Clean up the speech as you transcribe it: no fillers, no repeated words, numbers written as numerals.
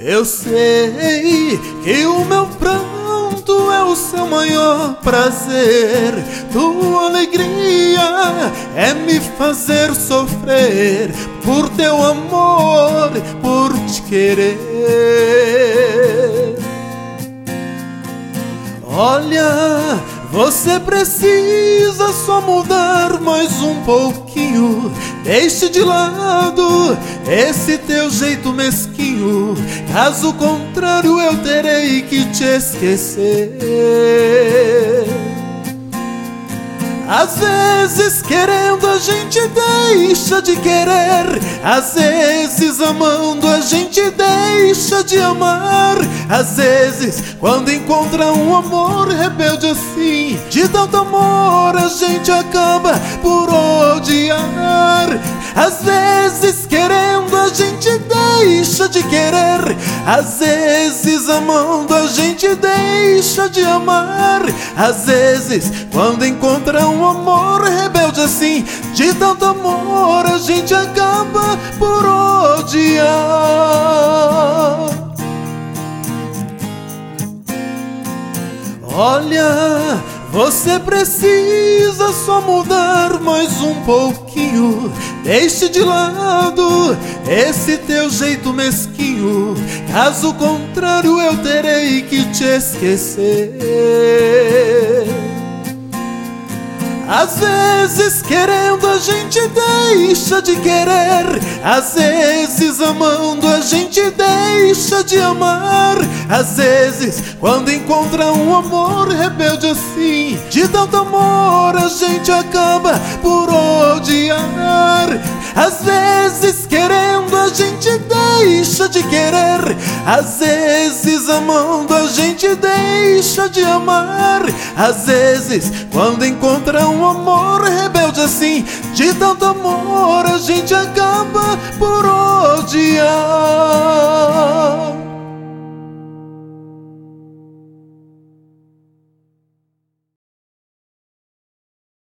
Eu sei que o meu pranto é o seu maior prazer. Tua alegria é me fazer sofrer por teu amor, por te querer. Olha, você precisa só mudar mais um pouquinho. Deixe de lado esse teu jeito mesquinho, caso contrário eu terei que te esquecer. Às vezes querendo a gente deixa de querer, às vezes amando a gente deixa de amar. Às vezes quando encontra um amor rebelde assim, de tanto amor a gente acaba por odiar. Às vezes querendo a gente deixa de querer, às vezes amando a gente deixa de amar. Às vezes quando encontra um amor rebelde assim, de tanto amor a gente acaba por odiar. Olha, você precisa só mudar mais um pouquinho. Deixe de lado esse teu jeito mesquinho, caso contrário eu terei que te esquecer. Às vezes querendo a gente deixa de querer, às vezes amando a gente deixa de amar. Às vezes quando encontra um amor rebelde assim, de tanto amor a gente acaba por odiar. Às vezes querendo a gente deixa de querer, às vezes amando a gente deixa de amar. Às vezes quando encontra um amor rebelde assim, de tanto amor a gente acaba por odiar.